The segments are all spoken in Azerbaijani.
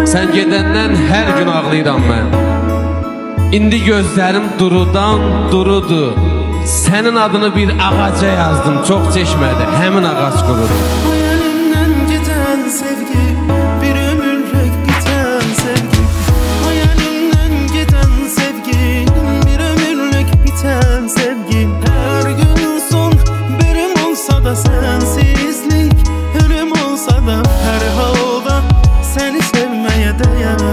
Sən gedəndən hər gün ağlayıram mən. İndi gözlərim durudan durudu. Sənin adını bir ağaca yazdım, çox çeşmədi, həmin ağac qurudu. Hayalimdən gedən sevgi, bir ömürlük bitən sevgi. Hayalimdən gedən sevgi, bir ömürlük bitən sevgi. Hər gün son benim olsa da sensizlik, ölüm olsa da hər halda səni sevməyə dəyər.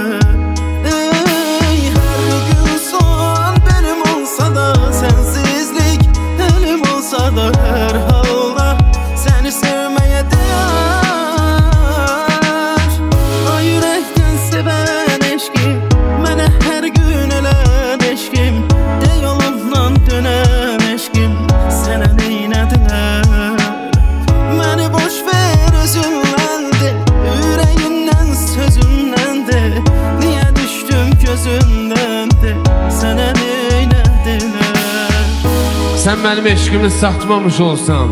Hər halda səni sevməyə dəyər. Ay ürəkdən sevən eşqim, mənə hər gün elən eşqim. De yolundan dönən eşqim, sənə neynədilər? Məni boş ver özündən de, ürəyindən sözündən de. Niyə düşdüm gözündən de, sənə neynədilər? Sən mənim eşqimi satmamış olsan,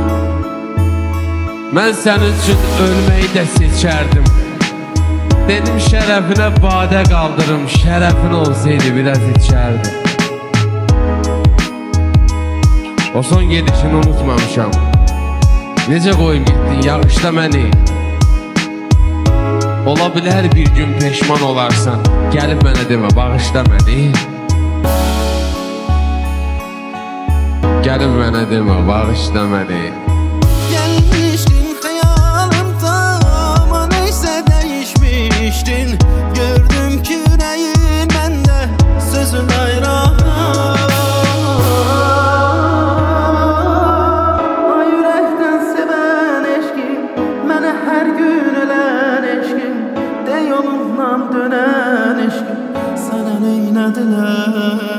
mən sənin üçün ölməyi də seçərdim. Dedim şərəfinə badə qaldırım, şərəfin olsaydı biraz içərdim. O son gedişini unutmamışam. Necə qoyum getdin, yağışda məni. Ola bilər bir gün peşman olarsan, gəlib mənə demə, bağışla məni. Gəlib mənə demə, bağışla məni. Gəlmişdin xəyalımda, amma neysə dəyişmişdin. Gördüm ki ürəyin məndə sözün ayran. Ay ürəkdən sevən eşqim, mənə hər gün ölən eşqim. De yolundan dönən eşqim, sənə neynədilər?